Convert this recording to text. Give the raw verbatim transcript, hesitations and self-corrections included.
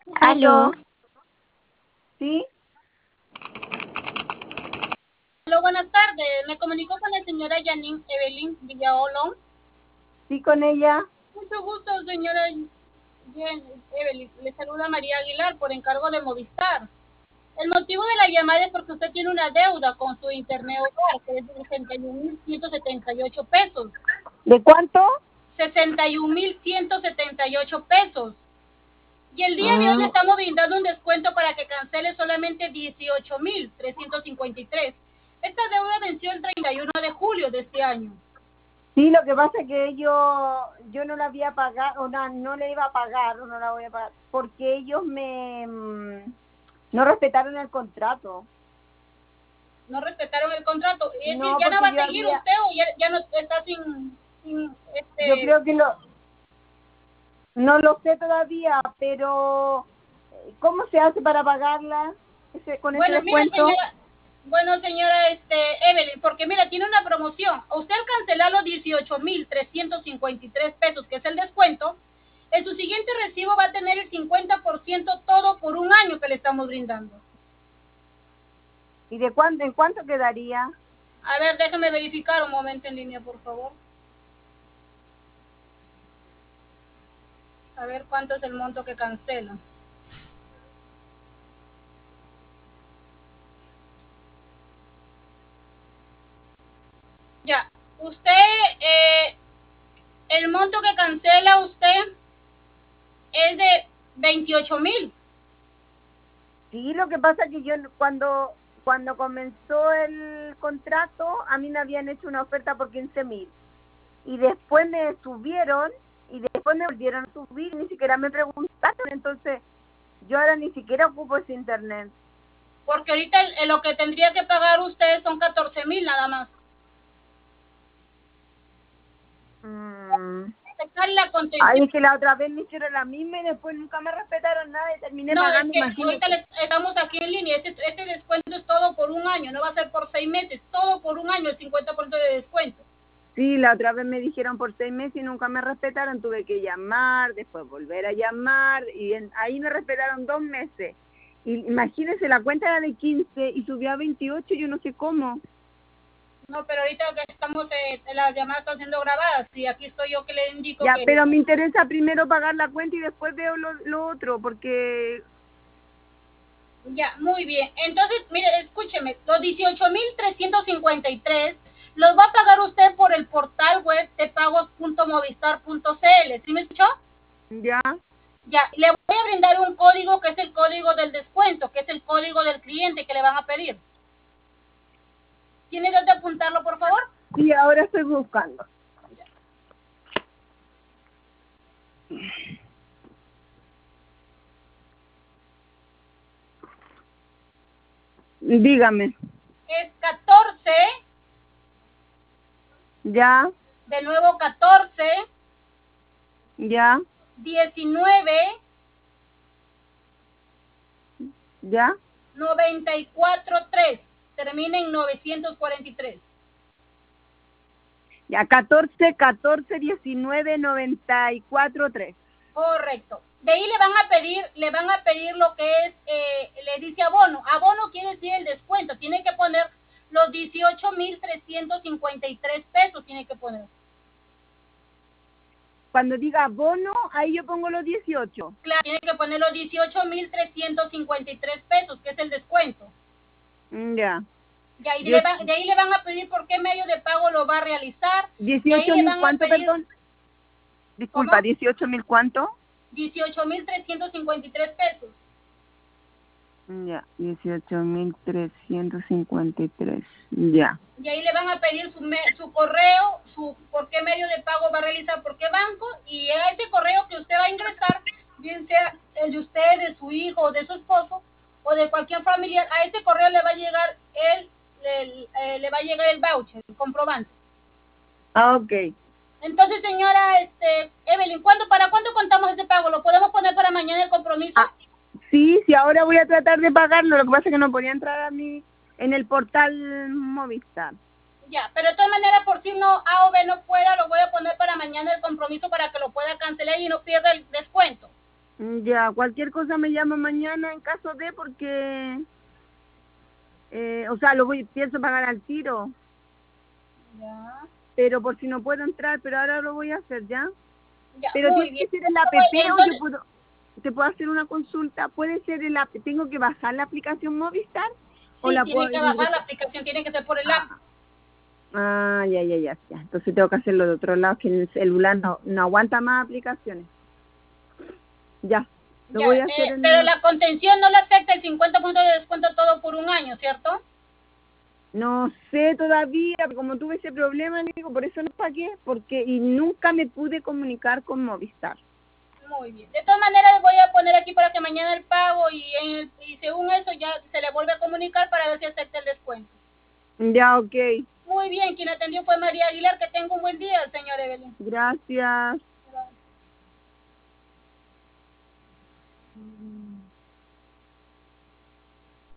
Aló. ¿Sí? Aló, buenas tardes. Me comunico con la señora Janine Evelyn Villaolón. Sí, con ella. Mucho gusto, señora Evelyn. Le saluda María Aguilar por encargo de Movistar. El motivo de la llamada es porque usted tiene una deuda con su internet hogar, que es de sesenta y un mil ciento setenta y ocho pesos. ¿De cuánto? sesenta y un mil ciento setenta y ocho pesos. Y el día de hoy le Ah, estamos brindando un descuento para que cancele solamente dieciocho mil trescientos cincuenta y tres. Esta deuda venció el treinta y uno de julio de este año. sí, lo que pasa es que yo, yo no la había pagado, o no, no le iba a pagar, o no la voy a pagar, porque ellos me mm, no respetaron el contrato. No respetaron el contrato. Es decir, No, ¿ya no va porque a yo seguir había, usted o ya, ya no está sin, sin yo este... creo que lo, no lo sé todavía, pero eh, ¿cómo se hace para pagarla ese, con ese Bueno, mire, descuento? señora, bueno, señora este, Evelyn, porque mira, tiene una promoción. Usted al cancelar los dieciocho mil trescientos cincuenta y tres pesos, que es el descuento, en su siguiente recibo va a tener el cincuenta por ciento todo por un año que le estamos brindando. ¿Y de cuánto, en cuánto quedaría? A ver, déjeme verificar un momento en línea, por favor. A ver cuánto es el monto que cancela. Ya, usted, eh, el monto que cancela usted es de veintiocho mil. Sí, lo que pasa es que yo cuando cuando comenzó el contrato, a mí me habían hecho una oferta por quince mil. Y después me subieron y después me volvieron a subir, ni siquiera me preguntaron. Entonces, yo ahora ni siquiera ocupo ese internet. Porque ahorita el, el, lo que tendría que pagar usted son catorce mil nada más. Mm. Sacar la Ay, contención. es que la otra vez me hicieron la misma y después nunca me respetaron nada y terminé No, es pagando, que ahorita imagínate. les, estamos aquí en línea. Este, este descuento es todo por un año, no va a ser por seis meses, todo por un año, el cincuenta por ciento de descuento. Sí, la otra vez me dijeron por seis meses y nunca me respetaron, tuve que llamar, después volver a llamar y en, ahí me respetaron dos meses. Y imagínense, la cuenta era de quince y subió a veintiocho, yo no sé cómo. No, pero ahorita que estamos, eh, las llamadas están siendo grabadas y aquí estoy yo que le indico Ya, que... pero me interesa primero pagar la cuenta y después veo lo, lo otro, porque... Ya, muy bien. Entonces, mire, escúcheme, los dieciocho mil trescientos cincuenta y tres los va a pagar usted por el portal web de pagos punto movistar punto c l. ¿Sí me escuchó? Ya. Ya, le voy a brindar un código que es el código del descuento, que es el código del cliente que le van a pedir. ¿Tiene dónde apuntarlo, por favor? Sí, ahora estoy buscando. Dígame. Es catorce, Ya, de nuevo catorce, ya, diecinueve, ya. noventa y cuatro tres. Termina en novecientos cuarenta y tres. Ya, catorce, catorce, diecinueve, noventa y cuatro, tres. Correcto. De ahí le van a pedir, le van a pedir lo que es, eh, le dice abono. Abono quiere decir el descuento. Tiene que poner los dieciocho mil trescientos cincuenta y tres pesos, tiene que poner. Cuando diga bono, ahí yo pongo los dieciocho. Claro, tiene que poner los dieciocho mil trescientos cincuenta y tres pesos, que es el descuento. Ya. Ya, y de, le van, de ahí le van a pedir por qué medio de pago lo va a realizar. dieciocho mil, ¿cuánto, pedir, perdón? Disculpa, dieciocho mil, ¿cuánto? dieciocho mil trescientos cincuenta y tres pesos. Ya, dieciocho mil trescientos cincuenta y tres. Ya. Y ahí le van a pedir su, me, su correo, su por qué medio de pago va a realizar, por qué banco, y a ese correo que usted va a ingresar, bien sea el de usted, de su hijo, de su esposo, o de cualquier familiar, a ese correo le va a llegar el, el eh, le va a llegar el voucher, el comprobante. Ah, ok. Entonces, señora este, Evelyn, ¿cuándo, ¿para cuándo contamos ese pago? ¿Lo podemos poner para mañana el compromiso? Ah, sí, sí, ahora voy a tratar de pagarlo. Lo que pasa es que no podía entrar a mí en el portal Movistar. Ya, pero de todas maneras, por si no A o B no fuera, lo voy a poner para mañana el compromiso para que lo pueda cancelar y no pierda el descuento. Ya, cualquier cosa me llama mañana en caso de, porque, eh, o sea, lo voy, pienso pagar al tiro, Ya. pero por si no puedo entrar, pero ahora lo voy a hacer, ¿ya? Ya, Pero muy tiene que bien. ser el app o yo Entonces, puedo, te puedo hacer una consulta, puede ser el app, tengo que bajar la aplicación Movistar o sí, la puedo tiene que bajar la ingresar. aplicación, tiene que ser por el app. Ah, ah, ya, ya, ya, ya. Entonces tengo que hacerlo de otro lado, que el celular no, no aguanta más aplicaciones. Ya, lo Ya, voy a hacer eh, pero en... la contención no le afecta el cincuenta por ciento de descuento todo por un año, ¿cierto? No sé todavía, como tuve ese problema, digo, por eso no pagué, porque y nunca me pude comunicar con Movistar. Muy bien. De todas maneras, voy a poner aquí para que mañana el pago y, en el, y según eso ya se le vuelve a comunicar para ver si acepta el descuento. Ya, ok. Muy bien, quien atendió fue María Aguilar. Que tenga un buen día, señor Evelyn. Gracias. Gracias.